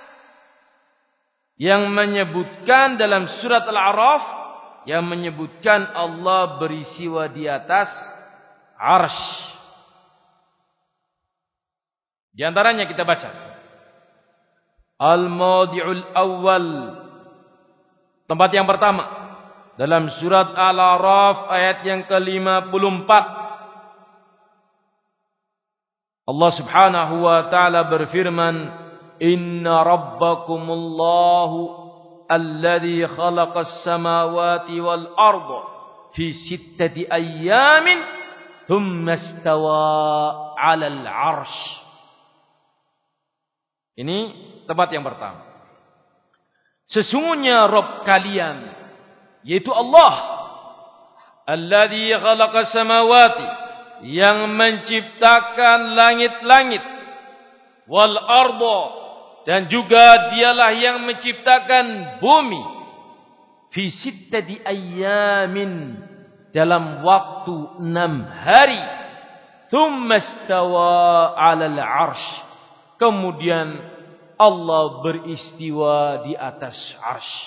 yang menyebutkan dalam surat Al-A'raf yang menyebutkan Allah beristiwa di atas arsy. Di antaranya kita baca Al-Mawdi'ul Awwal, tempat yang pertama dalam surat Al-A'raf ayat yang ke-54. Allah Subhanahu wa taala berfirman, "Inna rabbakumullahu alladzi khalaqas samawati wal arda fi 6 ayyamin thumma istawa 'alal 'arsy." Ini tempat yang pertama. Sesungguhnya Rabb kalian, yaitu Allah, alladzi khalaqas samawati, yang menciptakan langit-langit, wal arda, dan juga dialah yang menciptakan bumi, fi 6 ayyamin, dalam waktu 6 hari, thumma istawa 'alal 'arsy, kemudian Allah beristiwa di atas arsy.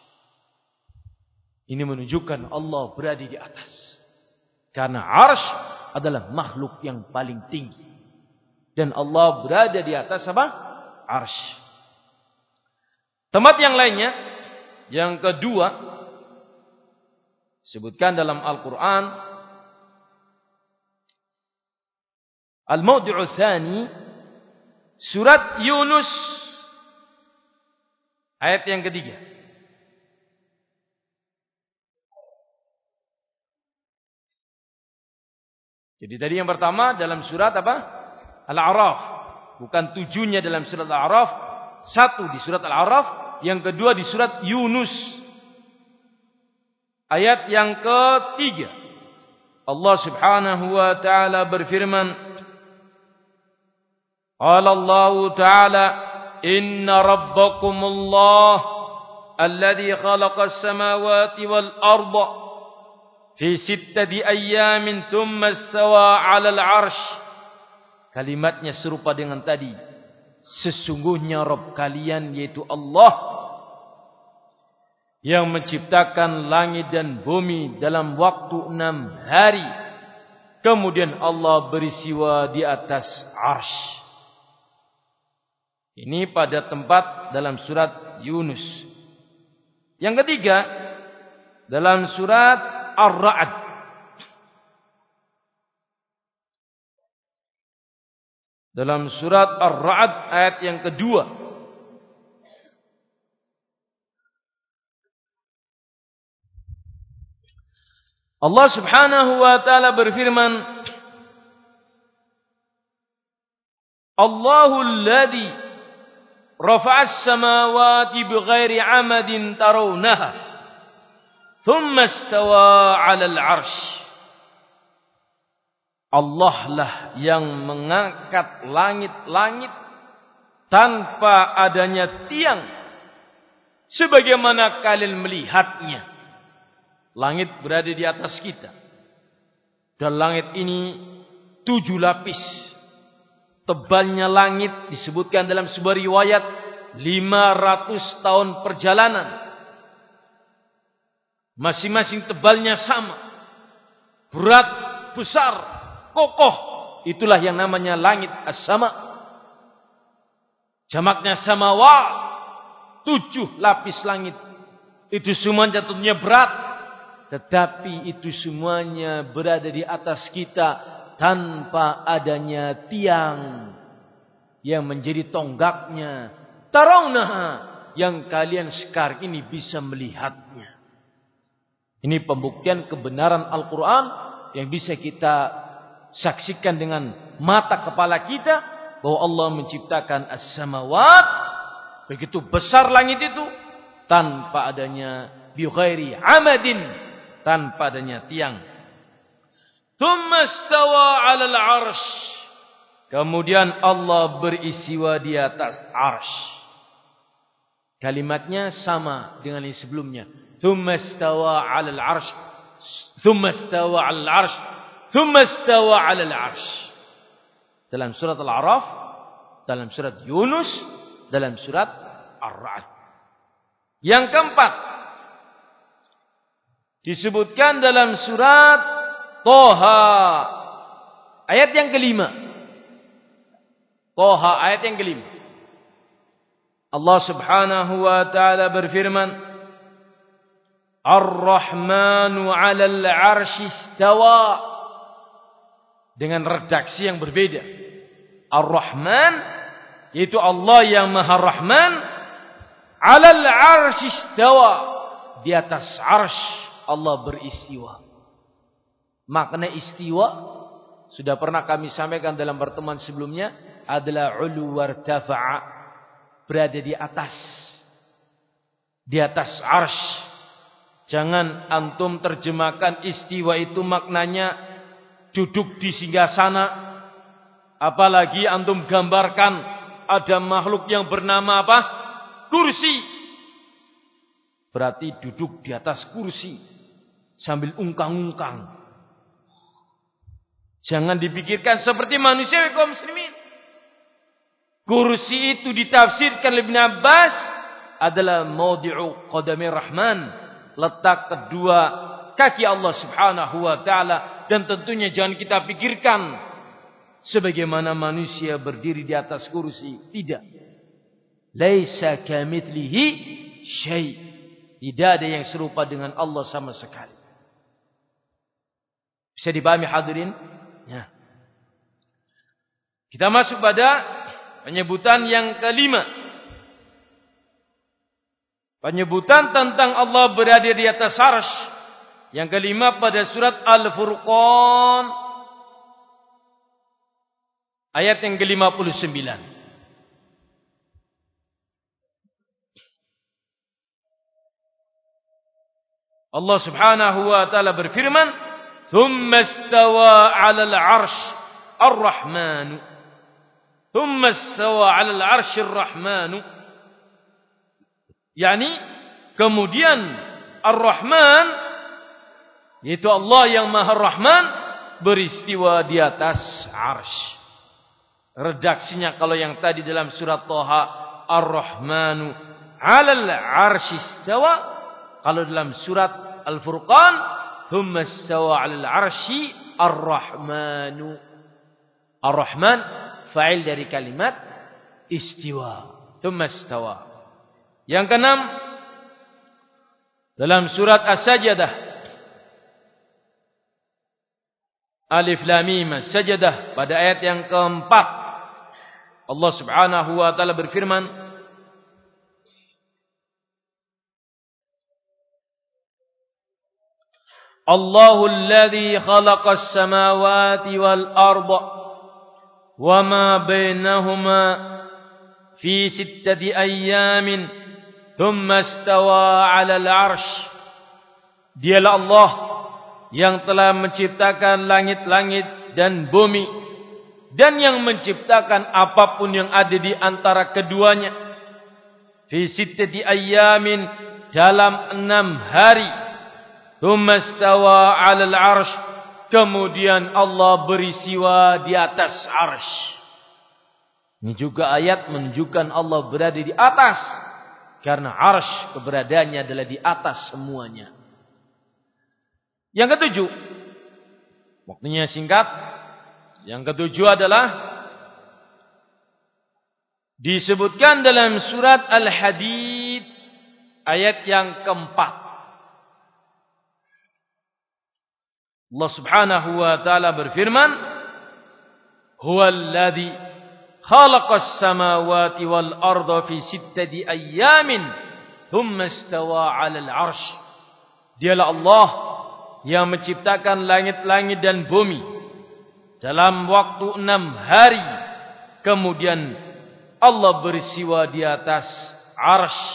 Ini menunjukkan Allah berada di atas. Karena arsy adalah makhluk yang paling tinggi. Dan Allah berada di atas apa? Arsy. Tempat yang lainnya, yang kedua, disebutkan dalam Al-Quran, Al-Mawdi'u Tsani, surat Yunus, ayat yang ketiga. Jadi tadi yang pertama dalam surat apa? Al-A'raf. Bukan 7-nya dalam surat Al-A'raf. 1 di surat Al-A'raf. Yang kedua di surat Yunus. Ayat yang ketiga. Allah Subhanahu wa ta'ala berfirman. Qala Allah ta'ala. Inna rabbakumullah alladhi khalaqas samawati wal arda fi 6 ayyamin thumma istawa 'alal 'arsy. Kalimatnya serupa dengan tadi. Sesungguhnya Rabb kalian, yaitu Allah, yang menciptakan langit dan bumi dalam waktu 6 hari. Kemudian Allah beristiwa di atas arsy. Ini pada tempat dalam surat Yunus. Yang ketiga dalam surat Ar-Ra'd. dalam surat Ar-Ra'd ayat yang kedua. Allah Subhanahu wa taala berfirman, Allahul ladzi rafa'as samawati bighairi 'amadin tarawnaha thumma istawa 'alal 'arsy. Allah lah yang mengangkat langit-langit tanpa adanya tiang, sebagaimana kalian melihatnya. Langit berada di atas kita, dan langit ini 7 lapis. Tebalnya langit disebutkan dalam sebuah riwayat 500 tahun perjalanan. Masing-masing tebalnya sama, berat, besar, kokoh. Itulah yang namanya langit as-sama. Jamaknya samawat, 7 lapis langit. Itu semua jatuhnya berat, tetapi itu semuanya berada di atas kita tanpa adanya tiang yang menjadi tonggaknya. Tarawnaha, yang kalian sekarang ini bisa melihatnya. Ini pembuktian kebenaran Al-Quran yang bisa kita saksikan dengan mata kepala kita, bahwa Allah menciptakan as-samawat, begitu besar langit itu, tanpa adanya bighairi amadin, tanpa adanya tiang. Tsumma istawa 'alal 'arsy. Kemudian Allah beristiwa di atas arsy. Kalimatnya sama dengan yang sebelumnya. Tsumma istawa 'alal 'arsy. Tsumma istawa 'alal 'arsy. Tsumma istawa 'alal 'arsy. Dalam surat Al-A'raf, dalam surat Yunus, dalam surat Ar-Ra'd. Yang keempat disebutkan dalam surat Toha ayat yang kelima. Toha ayat yang kelima. Allah Subhanahu wa taala berfirman, Ar-Rahmanu 'alal 'arsy istawa. Dengan redaksi yang berbeda. Ar-Rahman, yaitu Allah yang Maha Rahman, 'alal 'arsy istawa. Di atas 'arsy Allah beristiwa. Makna istiwa sudah pernah kami sampaikan dalam pertemuan sebelumnya, adalah ulu wartafa'a, berada di atas. Di atas arsy. Jangan antum terjemahkan istiwa itu maknanya duduk di singgasana. Apalagi antum gambarkan ada makhluk yang bernama apa? Kursi. Berarti duduk di atas kursi sambil ungkang-ungkang. Jangan dipikirkan seperti manusia kaum muslimin. Kursi itu ditafsirkan oleh Ibn Abbas adalah maudi'u qadamir rahman, letak kedua kaki Allah Subhanahu wa taala. Dan tentunya jangan kita pikirkan sebagaimana manusia berdiri di atas kursi. Tidak. Laisa kamitslihi syai'. Tidak ada yang serupa dengan Allah sama sekali. Bisa dipahami hadirin? Ya. Kita masuk pada penyebutan yang kelima. Penyebutan tentang Allah berada di atas arsy. Yang kelima pada surat Al-Furqan ayat yang ke-59. Allah Subhanahu wa taala berfirman, ثم استوى على العرش الرحمن ثم استوى على العرش الرحمن. Yani kemudian Ar-Rahman, yaitu Allah yang Maha Rahman, beristiwa di atas arsy. Redaksinya kalau yang tadi dalam surat Toha, Ar-Rahmanu 'alal 'arsy istawa. Kalau dalam surat Al-Furqan, ثم استوى على العرش الرحمن. Ar-Rahman fa'il dari kalimat istiwa. ثم استوى. Yang keenam dalam surat As-Sajdah, Alif Lam Mim As-Sajdah pada ayat yang keempat, Allah Subhanahu wa taala berfirman, Allahul ladzi khalaqas samawati wal arda wa ma bainahuma fi 6 ayyamin thumma istawa 'alal 'arsy. Dialah Allah yang telah menciptakan langit-langit dan bumi dan yang menciptakan apapun yang ada di antara keduanya. Fi 6 ayyamin, dalam 6 hari. Thumma istawa 'alal 'arsy, kemudian Allah beristiwa di atas arsy. Ini juga ayat menunjukkan Allah berada di atas, karena arsy keberadaannya adalah di atas semuanya. Yang ketujuh, waktunya singkat. Yang ketujuh adalah disebutkan dalam surat Al-Hadid ayat yang keempat. Allah Subhanahu wa taala berfirman, "Huwallazi khalaqas samawati wal arda fi 6 ayyamin, thumma istawa 'alal 'arsy." Dialah Allah yang menciptakan langit-langit dan bumi dalam waktu 6 hari, kemudian Allah beristiwa di atas arsy.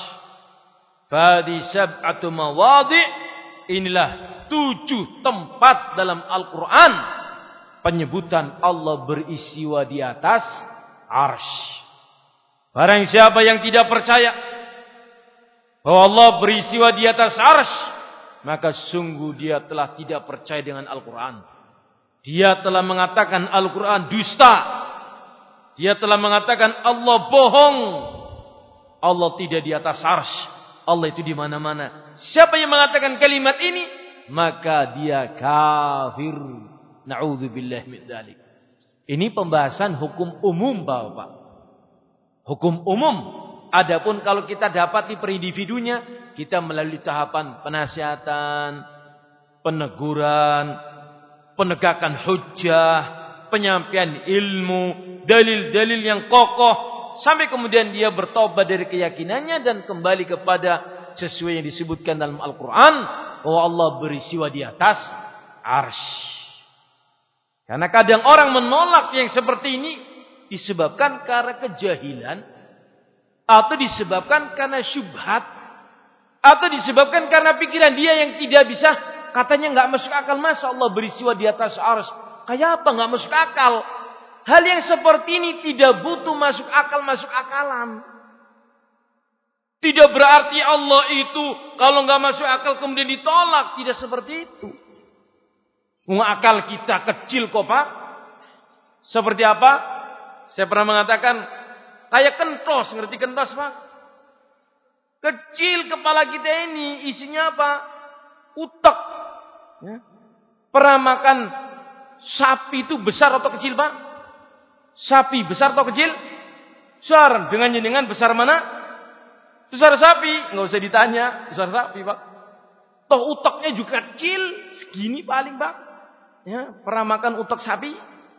Fadi sab'atu mawadhi', inilah 7 tempat dalam Al-Quran penyebutan Allah beristiwa di atas arsy. Barang siapa yang tidak percaya bahwa Allah beristiwa di atas arsy, maka sungguh dia telah tidak percaya dengan Al-Quran. Dia telah mengatakan Al-Quran dusta. Dia telah mengatakan Allah bohong. Allah tidak di atas arsy. Allah itu di mana-mana. Siapa yang mengatakan kalimat ini, maka dia kafir. Na'udzubillah min dzalik. Ini pembahasan hukum umum, Bapak. Hukum umum. Adapun kalau kita dapati per individunya, kita melalui tahapan penasihatan, peneguran, penegakan hujjah, penyampaian ilmu, dalil-dalil yang kokoh, sampai kemudian dia bertobat dari keyakinannya dan kembali kepada sesuai yang disebutkan dalam Al-Quran, bahwa Allah beristiwa di atas arsy. Karena kadang orang menolak yang seperti ini disebabkan karena kejahilan, atau disebabkan karena syubhat, atau disebabkan karena pikiran dia yang tidak bisa, katanya nggak masuk akal, masa Allah beristiwa di atas arsy, kayak apa nggak masuk akal? Hal yang seperti ini tidak butuh masuk akalan. Tidak berarti Allah itu kalau nggak masuk akal kemudian ditolak, tidak seperti itu. Akal kita kecil kok, Pak. Seperti apa? Saya pernah mengatakan kayak kentos, ngerti kentos, Pak? Kecil kepala kita ini, isinya apa? Utek. Ya. Pernah makan sapi itu besar atau kecil, Pak? Sapi besar atau kecil? Besar. Dengan besar mana? Besar sapi. Nggak usah ditanya. Besar sapi, Pak. Toh uteknya juga kecil. Segini paling, Pak. Ya, pernah makan utek sapi?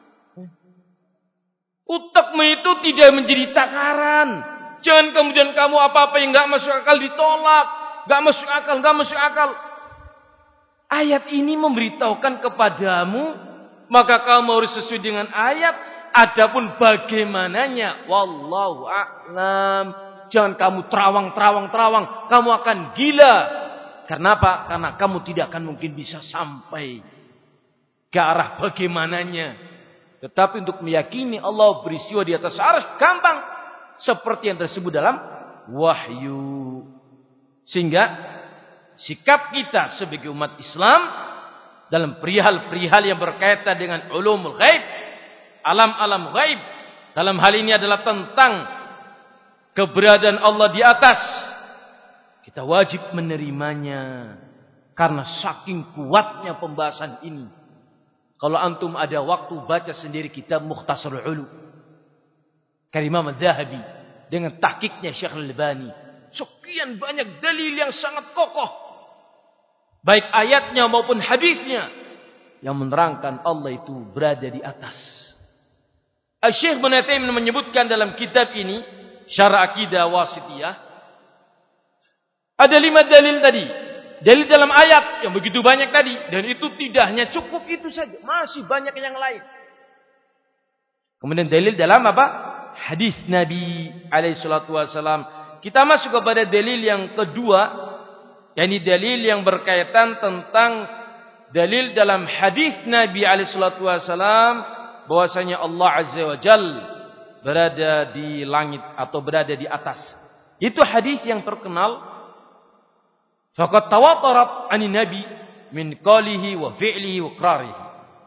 Utekmu itu tidak menjadi takaran. Jangan kemudian kamu apa-apa yang nggak masuk akal ditolak. Nggak masuk akal. Ayat ini memberitahukan kepadamu, maka kamu harus sesuai dengan ayat. Adapun bagaimananya, wallahu a'lam. Jangan kamu terawang. Kamu akan gila. Karena apa? Karena kamu tidak akan mungkin bisa sampai ke arah bagaimananya. Tetapi untuk meyakini Allah beristiwa di atas arsy gampang. Seperti yang tersebut dalam wahyu. Sehingga sikap kita sebagai umat Islam dalam perihal-perihal yang berkaitan dengan ulumul ghaib, alam-alam ghaib, dalam hal ini adalah tentang keberadaan Allah di atas, kita wajib menerimanya. Karena saking kuatnya pembahasan ini. Kalau antum ada waktu, baca sendiri kitab Mukhtasarul Ulu karya Imam Az-Zahabi dengan tahqiqnya Syekh Al-Albani. Sekian banyak dalil yang sangat kokoh, baik ayatnya maupun hadisnya, yang menerangkan Allah itu berada di atas. Syekh Ibnu Taimiyah menyebutkan dalam kitab ini, Syarah Aqidah Wasithiyah, ada 5 dalil tadi. Dalil dalam ayat yang begitu banyak tadi. Dan itu tidak hanya cukup itu saja. Masih banyak yang lain. Kemudian dalil dalam apa? Hadis Nabi SAW. Kita masuk kepada dalil yang kedua. yakni dalil yang berkaitan tentang dalil dalam hadis Nabi SAW. Bahwasanya Allah Azza wa Jal berada di langit atau berada di atas. Itu hadis yang terkenal. Faqad tawatarat 'ani Nabi min qalihi wa fi'lihi wa iqrarihi.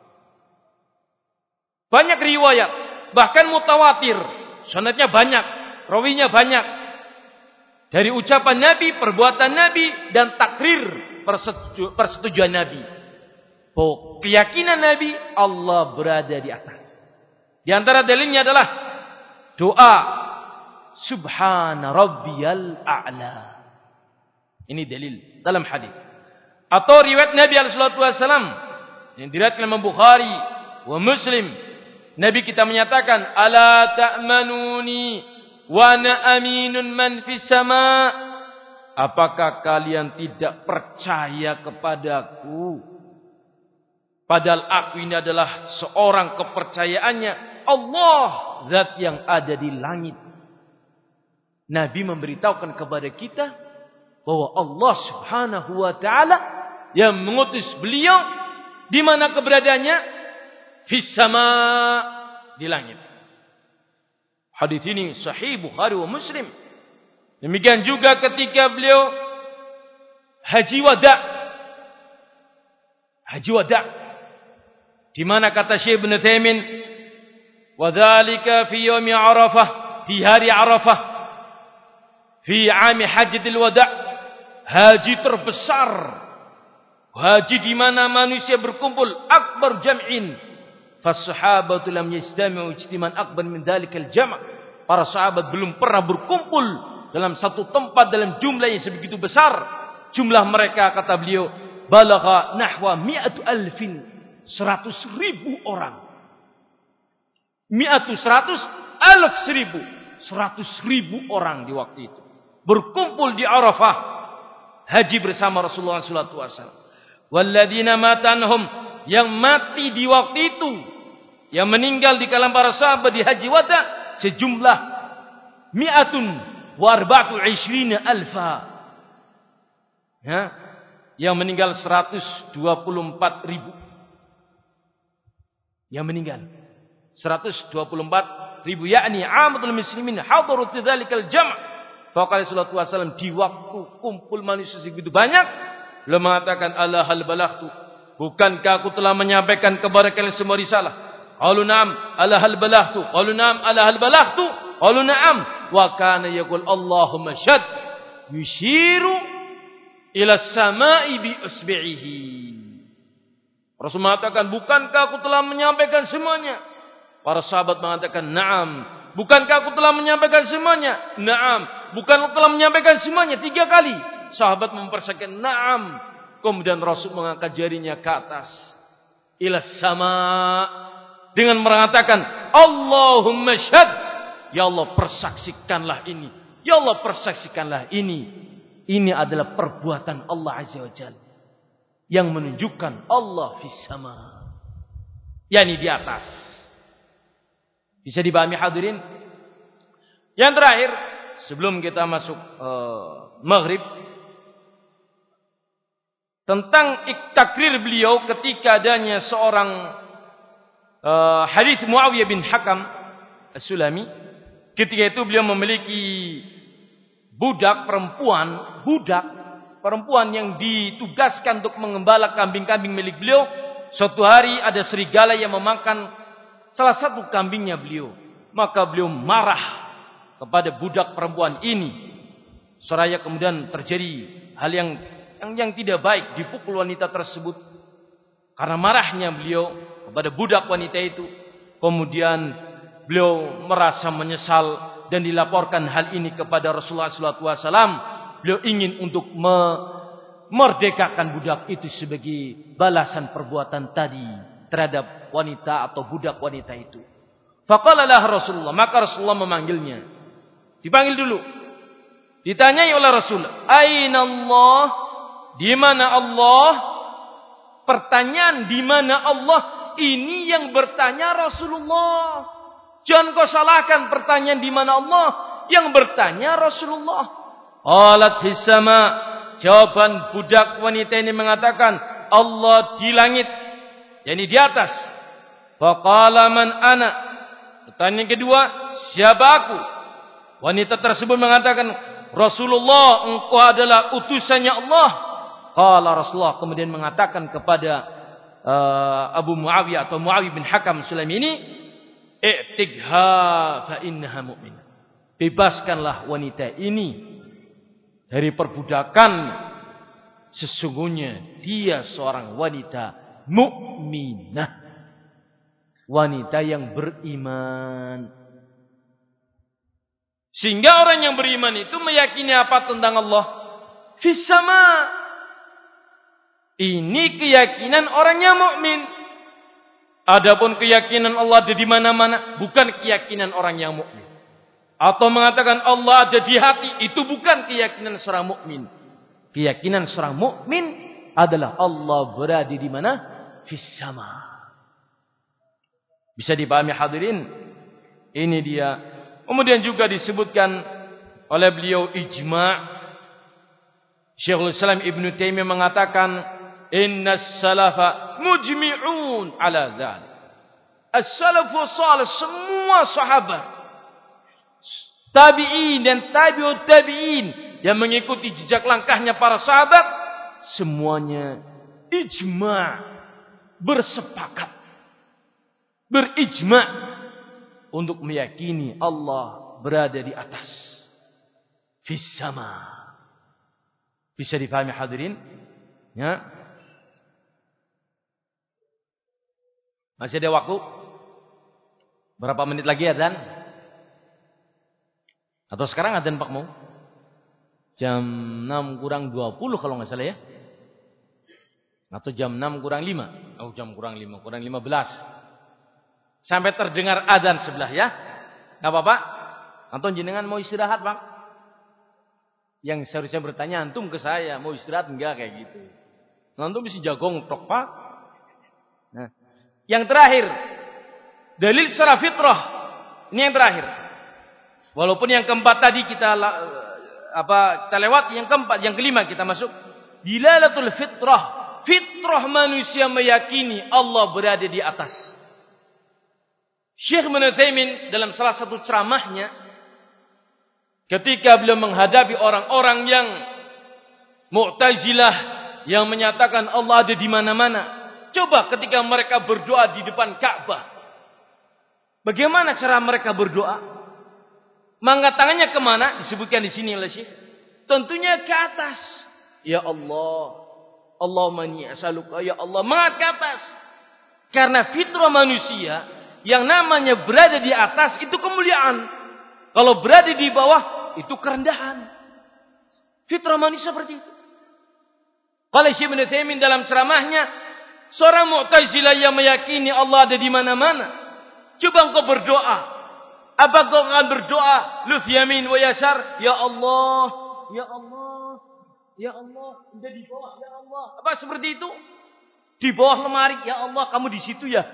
Banyak riwayat, bahkan mutawatir, sanadnya banyak, rawinya banyak. Dari ucapan Nabi, perbuatan Nabi dan takrir persetujuan Nabi. Bahwa keyakinan Nabi Allah berada di atas. Di antara dalilnya adalah doa Subhana Rabbiyal A'la. Ini dalil dalam hadis. Atau riwayat Nabi SAW yang diriwayatkan Imam Bukhari wa Muslim. Nabi kita menyatakan, Ala ta'manuni wa ana aminun man fis sama. Apakah kalian tidak percaya kepadaku? Padahal aku ini adalah seorang kepercayaannya Allah, zat yang ada di langit. Nabi memberitahukan kepada kita bahwa Allah Subhanahu wa taala yang mengutus beliau di mana keberadaannya? Fis sama, di langit. Hadis ini sahih Bukhari wa Muslim. Demikian juga ketika beliau haji wada. Haji wada. Di mana kata Syekh Ibnu Taimiyah, wa dzalika fi yaumi Arafah, di hari Arafah, fi 'ami hajjatil wada', haji terbesar, haji di mana manusia berkumpul, akbar jam'in, fas-sahabatu lam yastami'u ijtiman akbar min dzalikal jam'. Para sahabat belum pernah berkumpul dalam satu tempat dalam jumlah yang sebegitu besar. Jumlah mereka, kata beliau, balagha nahwa 100,000, 100,000 orang. 100,000 orang di waktu itu berkumpul di Arafah, haji bersama Rasulullah SAW. Walladzina matanhum, yang mati di waktu itu, yang meninggal di kalangan para sahabat di haji wada, sejumlah 124,000. Ya, yang meninggal 124,000. Yang meninggal 124,000, yakni amatul muslimin hadaru dzalikal jam'. Faqala sallallahu alaihi wasallam, di waktu kumpul manusia segitu banyak, beliau mengatakan, ala hal balaghtu, bukankah aku telah menyampaikan kepada kalian semua risalah? Qalu na'am, ala hal balaghtu. Qalu na'am, ala hal balaghtu. Qalu na'am. Wa kana yaqul Allahumma syad, yushiru ila samai bi usbi'ihi. Rasul mengatakan, bukankah aku telah menyampaikan semuanya? Para sahabat mengatakan, na'am. Bukankah aku telah menyampaikan semuanya? Na'am. Bukankah aku telah menyampaikan semuanya? 3 kali. Sahabat mempersaksikan, na'am. Kemudian Rasul mengangkat jarinya ke atas. Ila sama. Dengan mengatakan, Allahumma syad. Ya Allah, persaksikanlah ini. Ya Allah, persaksikanlah ini. Ini adalah perbuatan Allah Azza wa Jalla, yang menunjukkan Allah fis sama, yakni di atas. Bisa dipahami hadirin? Yang terakhir, sebelum kita masuk maghrib, tentang takrir beliau ketika adanya seorang hadis Muawiyah bin Hakam As-Sulami. Ketika itu beliau memiliki budak perempuan yang ditugaskan untuk mengembala kambing-kambing milik beliau. Suatu hari ada serigala yang memakan salah satu kambingnya beliau. Maka beliau marah kepada budak perempuan ini. Seraya kemudian terjadi hal yang tidak baik, dipukul wanita tersebut. Karena marahnya beliau kepada budak wanita itu, kemudian beliau merasa menyesal dan dilaporkan hal ini kepada Rasulullah SAW. Beliau ingin untuk memerdekakan budak itu sebagai balasan perbuatan tadi terhadap wanita atau budak wanita itu. Faqala lah Rasulullah, maka Rasulullah memanggilnya. Dipanggil dulu. Ditanyai oleh Rasul, "Aina Allah?" Di mana Allah? Pertanyaan di mana Allah ini yang bertanya Rasulullah. Jangan kau salahkan pertanyaan di mana Allah, yang bertanya Rasulullah. Qalat fis sama. Jawaban budak wanita ini mengatakan, Allah di langit, yakni di atas. Faqala man ana. Pertanyaan kedua, siapa aku? Wanita tersebut mengatakan, Rasulullah, engkau adalah utusannya Allah. Qala Rasulullah kemudian mengatakan kepada Abu Muawiyah atau Muawiyah bin Hakam Sulaimi ini, "I'tigha fa innaha mu'minah." Bebaskanlah wanita ini dari perbudakan. Sesungguhnya dia seorang wanita mukminah, wanita yang beriman. Sehingga orang yang beriman itu meyakini apa tentang Allah? Fis sama. Ini keyakinan orang yang mukmin. Adapun keyakinan Allah ada di mana-mana, bukan keyakinan orang yang mukmin. Atau mengatakan Allah ada di hati, itu bukan keyakinan seorang mukmin. Keyakinan seorang mukmin adalah Allah berada di mana? Fis sama. Bisa dipahami hadirin? Ini dia. Kemudian juga disebutkan oleh beliau ijma'. Syekhul Islam Ibn Taimiyah mengatakan, "Inna salafa mujmi'un ala dzalik." As-salafu salih, semua sahabat, tabi'in dan tabi'ut tabi'in yang mengikuti jejak langkahnya para sahabat, semuanya ijma', bersepakat, berijma' untuk meyakini Allah berada di atas, fis sama. Bisa dipahami hadirin? Ya. Masih ada waktu? Berapa menit lagi adzan? Atau sekarang adzan Pak mau? Jam 6 kurang 20 kalau nggak salah ya. Atau jam 6 kurang 5. Oh, jam kurang 5, kurang 15. Sampai terdengar adzan sebelah ya. Enggak apa-apa? Antum jenengan mau istirahat, Pak? Yang seharusnya bertanya antum ke saya, mau istirahat enggak kayak gitu. Antum bisa jagong tok, Pak. Nah, yang terakhir, dalil secara fitrah. Ini yang terakhir. Walaupun yang keempat tadi kita lewat, yang keempat, yang kelima kita masuk. Dilalatul fitrah. Fitrah manusia meyakini Allah berada di atas. Syekh Ibnu Taimiyah dalam salah satu ceramahnya, ketika beliau menghadapi orang-orang yang Mu'tazilah yang menyatakan Allah ada di mana-mana. Coba ketika mereka berdoa di depan Ka'bah, bagaimana cara mereka berdoa? Mengangkat tangannya kemana? Disebutkan di sini oleh Syekh. Tentunya ke atas. Ya Allah, Allahumma inni as'aluka, ya Allah, mengangkat ke atas. Karena fitrah manusia yang namanya berada di atas itu kemuliaan. Kalau berada di bawah itu kerendahan. Fitrah manusia seperti itu. Kalau Syekh Ibnu Taimiyah dalam ceramahnya, seorang Mu'tazilah yang meyakini Allah ada di mana-mana, coba engkau berdoa. Apa kau akan berdoa luf yamin wa yasar? Ya Allah, ya Allah, ya Allah, ada di bawah, ya Allah. Apa seperti itu? Di bawah lemari, ya Allah, kamu di situ ya.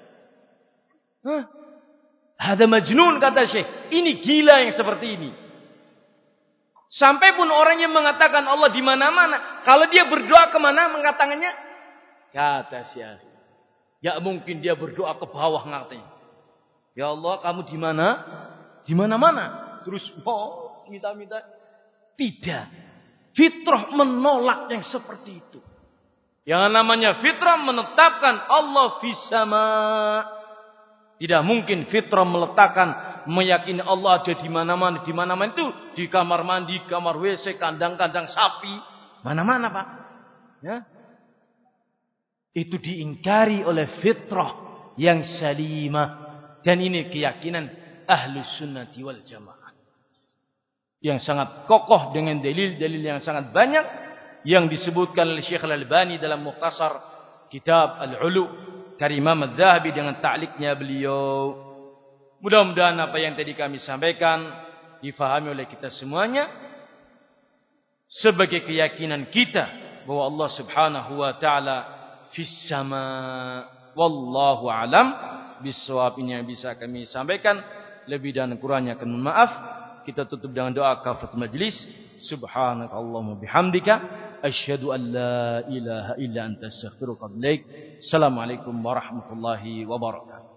Ada majnun kata Syekh. Ini gila yang seperti ini. Sampai pun orang yang mengatakan Allah di mana-mana, kalau dia berdoa kemana mengangkat tangannya? Kata Syekh, ya mungkin dia berdoa ke bawah ngatanya. Ya Allah, kamu di mana? Di mana-mana. Terus minta-minta. Tidak. Fitrah menolak yang seperti itu. Yang namanya fitrah menetapkan Allah fis sama. Tidak mungkin fitrah meletakkan, meyakini Allah ada di mana-mana. Di mana-mana itu di kamar mandi, kamar WC, kandang-kandang sapi, mana-mana, Pak. Ya. Itu diingkari oleh fitrah yang salimah. Dan ini keyakinan Ahlus Sunnati wal Jamaah. Yang sangat kokoh dengan dalil-dalil yang sangat banyak yang disebutkan oleh Syekh Al-Albani dalam Mukhtasar Kitab Al-Ulu dari Imam Adz-Dzahabi dengan ta'liqnya beliau. Mudah-mudahan apa yang tadi kami sampaikan difahami oleh kita semuanya sebagai keyakinan kita bahwa Allah Subhanahu wa taala fis sama. Wallahu alam bissawab. Ini yang bisa kami sampaikan, lebih dan kurangnya akan mohon maaf. Kita tutup dengan doa kafaratul majlis. Subhanakallahumma bihamdika asyhadu an la ilaha illa anta astaghfiruka wa atubu ilaik. Assalamualaikum warahmatullahi wabarakatuh.